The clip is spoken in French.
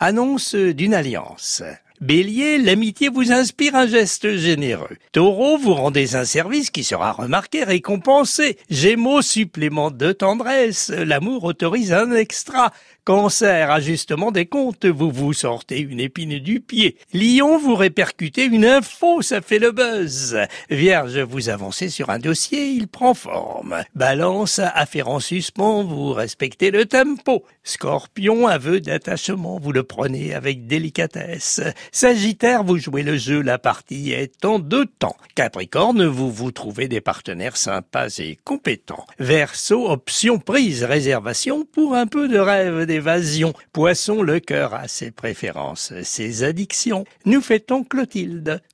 annonce d'une alliance. Bélier, l'amitié vous inspire un geste généreux. Taureau, vous rendez un service qui sera remarqué, récompensé. Gémeaux, supplément de tendresse. L'amour autorise un extra. Cancer, ajustement des comptes, vous vous sortez une épine du pied. Lion, vous répercutez une info, ça fait le buzz. Vierge, vous avancez sur un dossier, il prend forme. Balance, affaire en suspens, vous respectez le tempo. Scorpion, aveu d'attachement, vous le prenez avec délicatesse. Sagittaire, vous jouez le jeu, la partie est en 2 temps. Capricorne, vous trouvez des partenaires sympas et compétents. Verseau, option prise, réservation pour un peu de rêve d'évasion. Poisson, le cœur a ses préférences, ses addictions. Nous fêtons Clotilde.